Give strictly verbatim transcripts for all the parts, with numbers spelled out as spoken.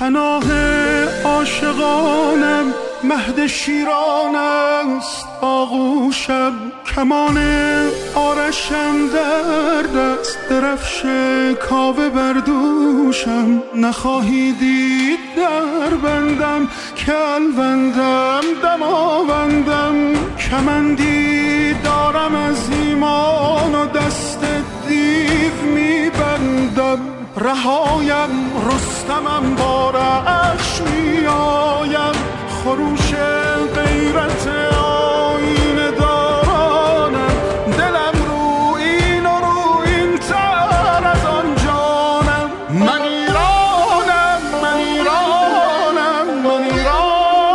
پناه عاشقانم مهد شیران است آغوشم، کمان آرشم در دست، درفش کاوه بر دوشم. نخواهی دید در بندم کلوندم دماوندم، کمندی دارم از ایمان و دست دیو میبندم. رهایم رستمم با رخش میآید، خروش غیرت آینه دارانم. دلم رو این و رو این تر از آن جانم. من ایرانم من ایرانم من ایرانم.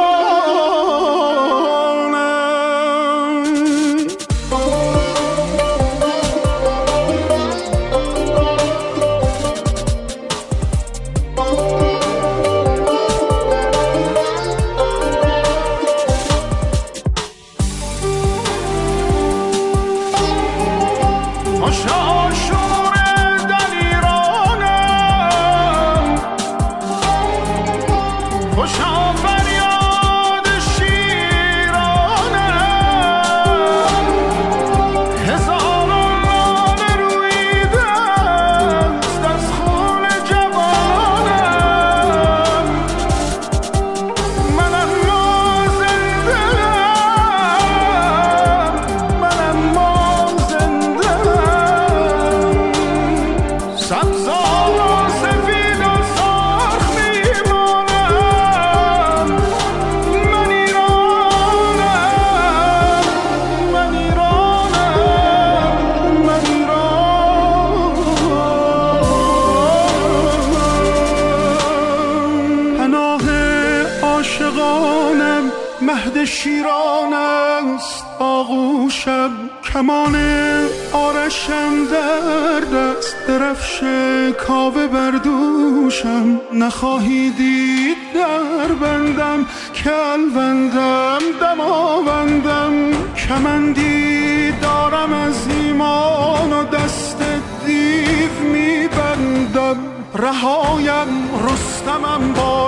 مهد شیران است آغوشم، کمان آرشم در دست، درفش کاوه بر دوشم. نخواهی دید در بندم کلوندم دماوندم، کمندی دارم از ایمان و دست دیو میبندم. رهایم رستمم با